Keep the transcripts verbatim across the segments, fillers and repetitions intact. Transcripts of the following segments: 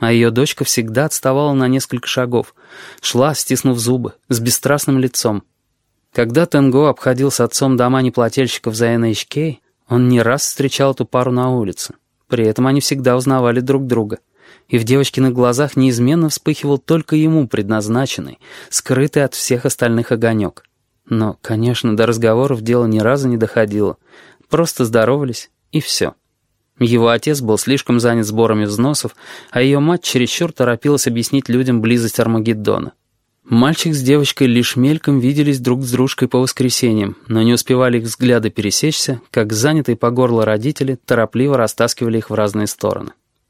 а ее дочка всегда отставала на несколько шагов, шла, стиснув зубы, с бесстрастным лицом. Когда Тенго обходил с отцом дома неплательщиков за эн эйч кей, он не раз встречал эту пару на улице. При этом они всегда узнавали друг друга. И в девочкиных глазах неизменно вспыхивал только ему предназначенный, скрытый от всех остальных огонек. Но, конечно, до разговоров дело ни разу не доходило. Просто здоровались, и все. Его отец был слишком занят сборами взносов, а ее мать чересчур торопилась объяснить людям близость Армагеддона. Мальчик с девочкой лишь мельком виделись друг с дружкой по воскресеньям, но не успевали их взгляды пересечься, как занятые по горло родители торопливо растаскивали их в разные стороны.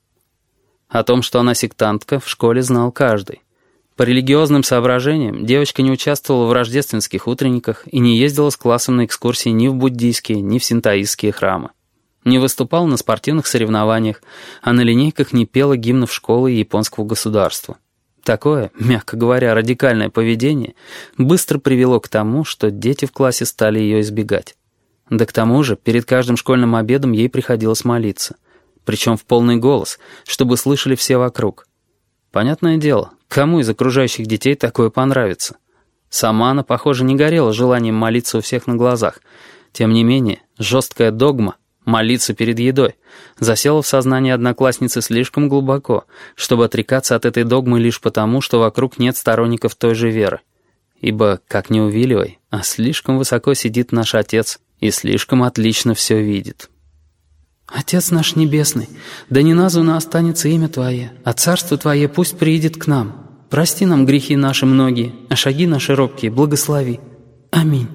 О том, что она сектантка, в школе знал каждый. По религиозным соображениям девочка не участвовала в рождественских утренниках и не ездила с классом на экскурсии ни в буддийские, ни в синтоистские храмы. Не выступала на спортивных соревнованиях, а на линейках не пела гимнов школы и японского государства. Такое, мягко говоря, радикальное поведение быстро привело к тому, что дети в классе стали ее избегать. Да к тому же перед каждым школьным обедом ей приходилось молиться. Причем в полный голос, чтобы слышали все вокруг. Понятное дело, кому из окружающих детей такое понравится? Сама она, похоже, не горела желанием молиться у всех на глазах. Тем не менее, жесткая догма молиться перед едой засела в сознании одноклассницы слишком глубоко, чтобы отрекаться от этой догмы лишь потому, что вокруг нет сторонников той же веры. Ибо, как ни увиливай, а слишком высоко сидит наш Отец и слишком отлично все видит. «Отец наш Небесный, да не названо останется имя Твое, а царство Твое пусть приидет к нам. Прости нам грехи наши многие, а шаги наши робкие благослови. Аминь».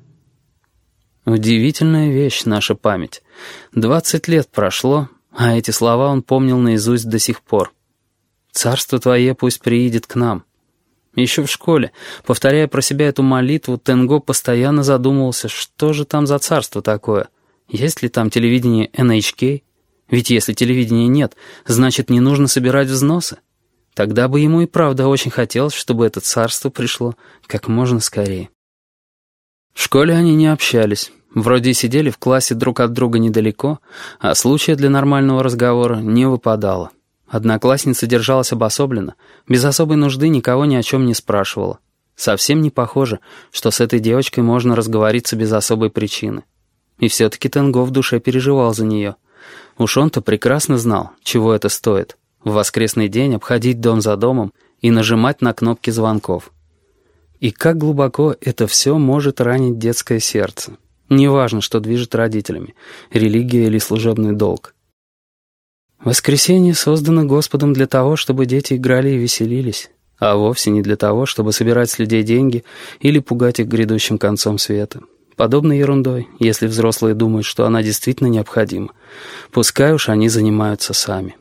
Удивительная вещь наша память. Двадцать лет прошло, а эти слова он помнил наизусть до сих пор. «Царство Твое пусть приидет к нам». Еще в школе, повторяя про себя эту молитву, Тенго постоянно задумывался, что же там за царство такое. Есть ли там телевидение эн эйч кей? Ведь если телевидения нет, значит, не нужно собирать взносы. Тогда бы ему и правда очень хотелось, чтобы это царство пришло как можно скорее. В школе они не общались. Вроде и сидели в классе друг от друга недалеко, а случая для нормального разговора не выпадало. Одноклассница держалась обособленно, без особой нужды никого ни о чем не спрашивала. Совсем не похоже, что с этой девочкой можно разговориться без особой причины. И все-таки Тенго в душе переживал за нее. Уж он-то прекрасно знал, чего это стоит. В воскресный день обходить дом за домом и нажимать на кнопки звонков. И как глубоко это все может ранить детское сердце. Неважно, что движет родителями, религия или служебный долг. Воскресенье создано Господом для того, чтобы дети играли и веселились, а вовсе не для того, чтобы собирать с людей деньги или пугать их грядущим концом света. Подобной ерундой, если взрослые думают, что она действительно необходима, пускай уж они занимаются сами.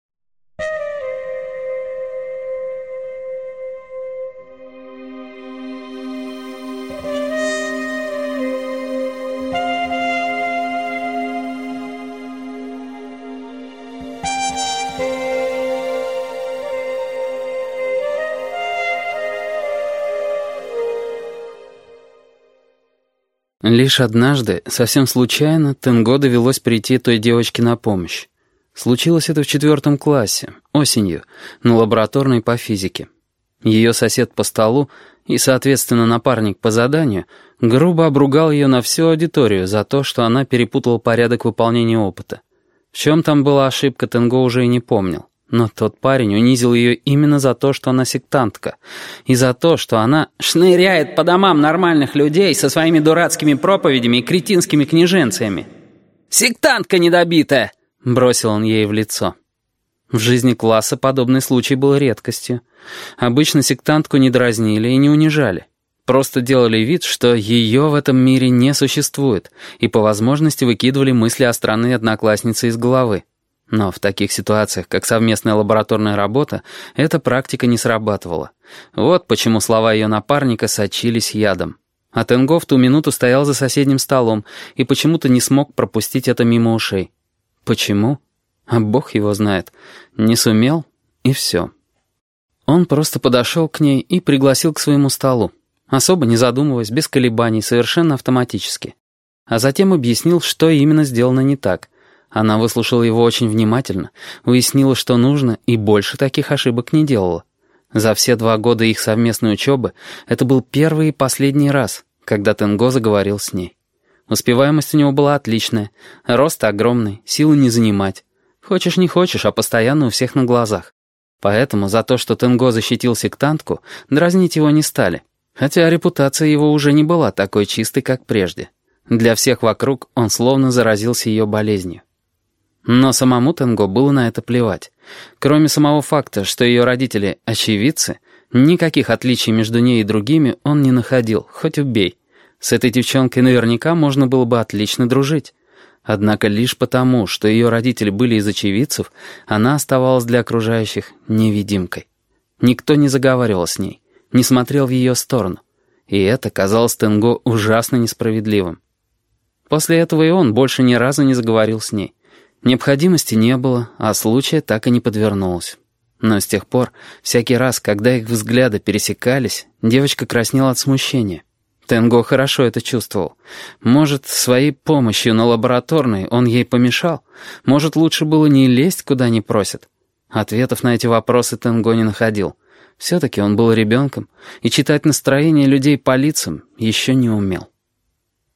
Лишь однажды, совсем случайно, Тенго довелось прийти той девочке на помощь. Случилось это в четвертом классе, осенью, на лабораторной по физике. Ее сосед по столу и, соответственно, напарник по заданию грубо обругал ее на всю аудиторию за то, что она перепутала порядок выполнения опыта. В чем там была ошибка, Тенго уже и не помнил. Но тот парень унизил ее именно за то, что она сектантка, и за то, что она шныряет по домам нормальных людей со своими дурацкими проповедями и кретинскими книженциями. «Сектантка недобитая!» — бросил он ей в лицо. В жизни класса подобный случай был редкостью. Обычно сектантку не дразнили и не унижали. Просто делали вид, что ее в этом мире не существует, и по возможности выкидывали мысли о странной однокласснице из головы. Но в таких ситуациях, как совместная лабораторная работа, эта практика не срабатывала. Вот почему слова ее напарника сочились ядом. А Тенго в ту минуту стоял за соседним столом и почему-то не смог пропустить это мимо ушей. Почему? А бог его знает. Не сумел, и все. Он просто подошел к ней и пригласил к своему столу. Особо не задумываясь, без колебаний, совершенно автоматически. А затем объяснил, что именно сделано не так. Она выслушала его очень внимательно, уяснила, что нужно, и больше таких ошибок не делала. За все два года их совместной учебы это был первый и последний раз, когда Тенго заговорил с ней. Успеваемость у него была отличная, рост огромный, силы не занимать. Хочешь не хочешь, а постоянно у всех на глазах. Поэтому за то, что Тенго защитил сектантку, дразнить его не стали. Хотя репутация его уже не была такой чистой, как прежде. Для всех вокруг он словно заразился ее болезнью. Но самому Тенго было на это плевать. Кроме самого факта, что ее родители — очевидцы, никаких отличий между ней и другими он не находил, хоть убей. С этой девчонкой наверняка можно было бы отлично дружить. Однако лишь потому, что ее родители были из очевидцев, она оставалась для окружающих невидимкой. Никто не заговаривал с ней, не смотрел в ее сторону. И это казалось Тенго ужасно несправедливым. После этого и он больше ни разу не заговорил с ней. Необходимости не было, а случая так и не подвернулось. Но с тех пор, всякий раз, когда их взгляды пересекались, девочка краснела от смущения. Тенго хорошо это чувствовал. Может, своей помощью на лабораторной он ей помешал? Может, лучше было не лезть, куда не просят? Ответов на эти вопросы Тенго не находил. Все-таки он был ребенком, и читать настроение людей по лицам еще не умел.